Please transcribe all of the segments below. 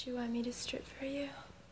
Do you want me to strip for you?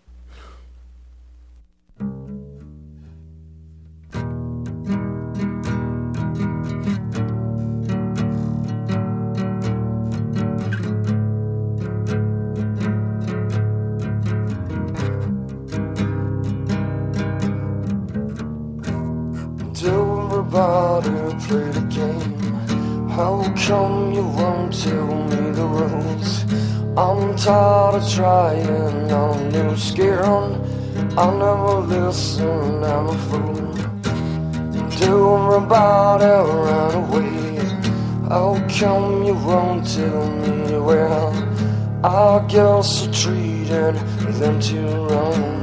Everybody play the game. How come you won't tell me the rules? I'm tired of trying on new skin. I never listen, I'm a fool. Everybody run away. How come you won't tell me where? I guess I'm treating them too wrong.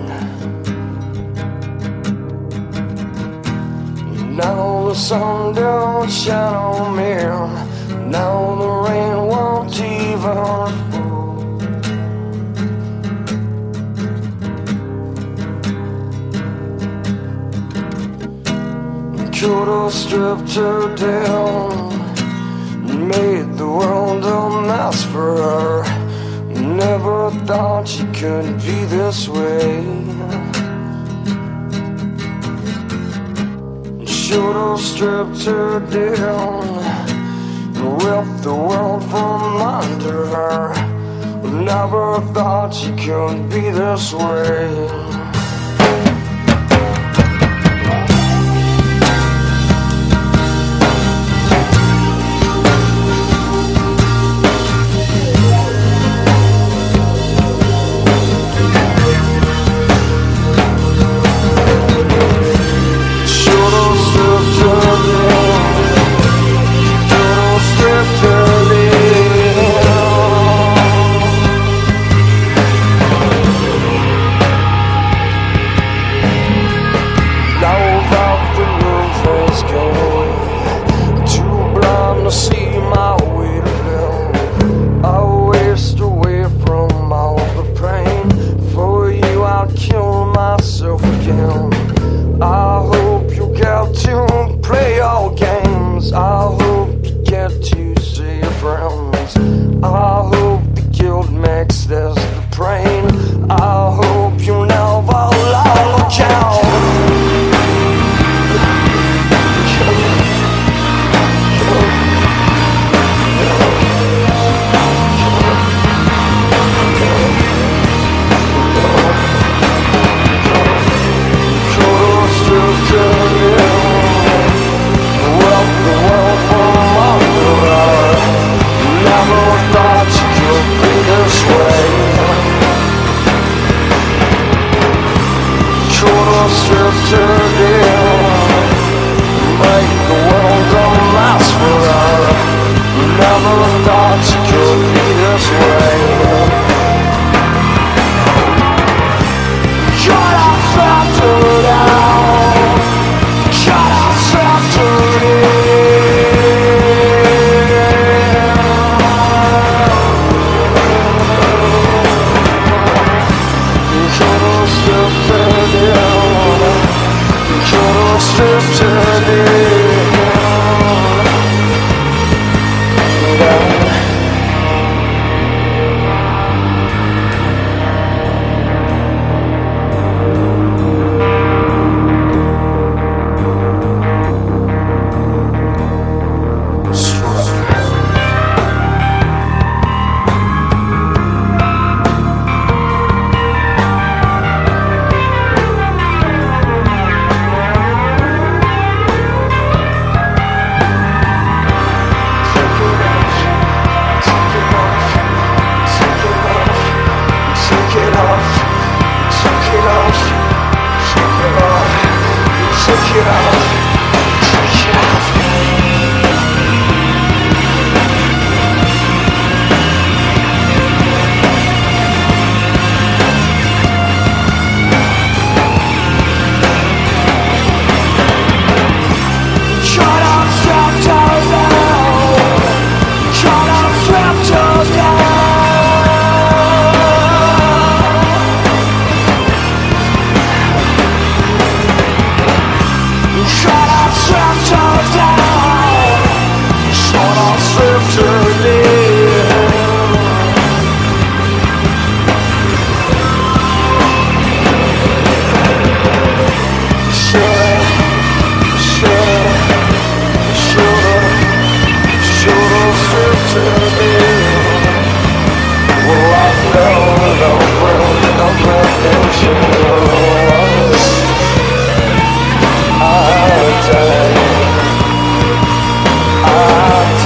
Now the sun don't shine on me. Now the rain won't even fall. Could have stripped her down, made the world a mess for her. Never thought she could be this way. Should have stripped her down, ripped the world from under her. Never thought she could be this way. I hope you get to play your games. I hope you get to see your friends. I hope the guilt makes this the pain. I hope you never look out.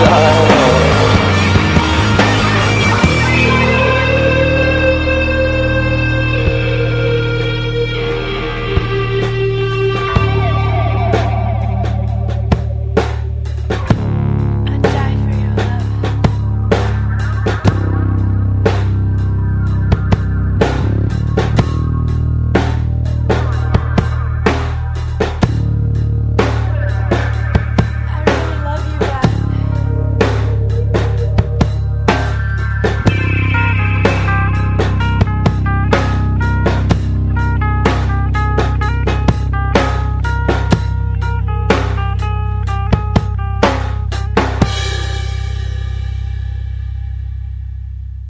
time.